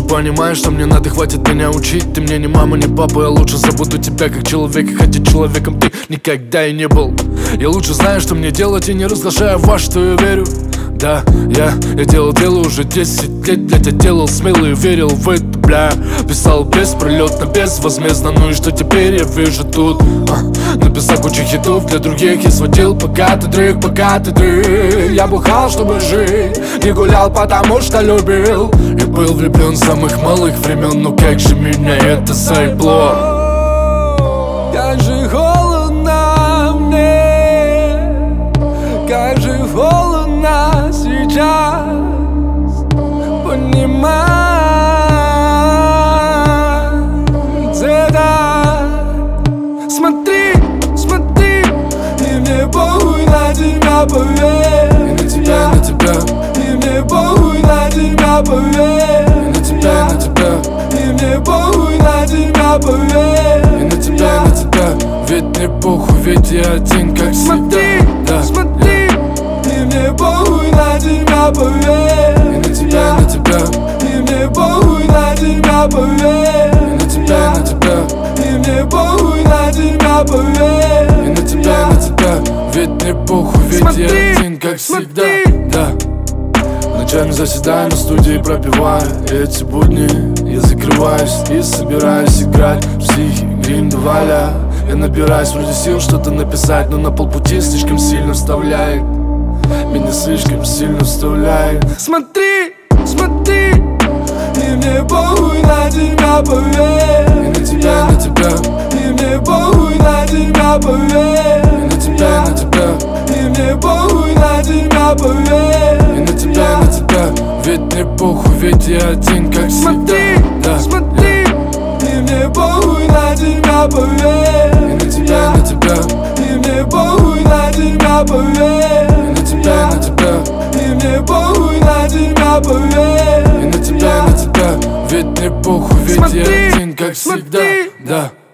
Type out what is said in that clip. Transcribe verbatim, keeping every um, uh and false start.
понимаешь, что мне надо, хватит меня учить. Ты мне не мама, не папа, я лучше забуду тебя как человека, хотя человеком ты никогда и не был. Я лучше знаю, что мне делать, и не разглашаю во что я верю. Да, я, я делал дело уже десять лет, блядь, я делал смело и верил в это, бля. Писал беспролетно, безвозмездно, ну и что теперь я вижу тут? а, Написал кучу хитов для других, я сводил пока ты дрых, пока ты дрых. Я бухал, чтобы жить, не гулял, потому что любил. И был влюблен с самых малых времен, но как же меня это заебло. Как же холодно мне, как же холодно сейчас. Понимать это. Смотри, смотри, и мне похуй на тебя, поверь. И на тебя, на тебя, и мне похуй на тебя, поверь. и на тебя, на тебя, и мне похуй на тебя, поверь. и на тебя, на тебя. Ведь мне похуй, ведь я один, как Смотри, всегда. Да, смотри, и мне похуй на тебя, поверь. и на тебя, на тебя, И мне похуй на тебя, поверь. и на тебя, на тебя, И мне похуй на тебя, поверь. и на тебя, на тебя. Ведь мне похуй, ведь Смотри, я один, как всегда. смотри. Да. Ночами заседаю на студии, пропиваю эти будни. Я закрываюсь и собираюсь играть в психи Гриндеваля. Я набираюсь вроде сил что-то написать, но на полпути слишком сильно вставляет. Меня слишком сильно вставляет. Смотри, смотри, и мне похуй на тебя, поверь. И на тебя, на тебя, И мне похуй на тебя, поверь. и на тебя, на тебя, И мне похуй на тебя, поверь. и на тебя, на тебя. Ведь мне похуй, ведь я один, как всегда. Смотри, Да, смотри, и мне похуй на тебя, поверь. и на тебя, на тебя, И мне похуй на тебя, поверь. и на тебя, на тебя, И мне похуй на тебя, поверь. и на тебя, на тебя. Ведь мне похуй, ведь Смотри, я один, как всегда. смотри. Да.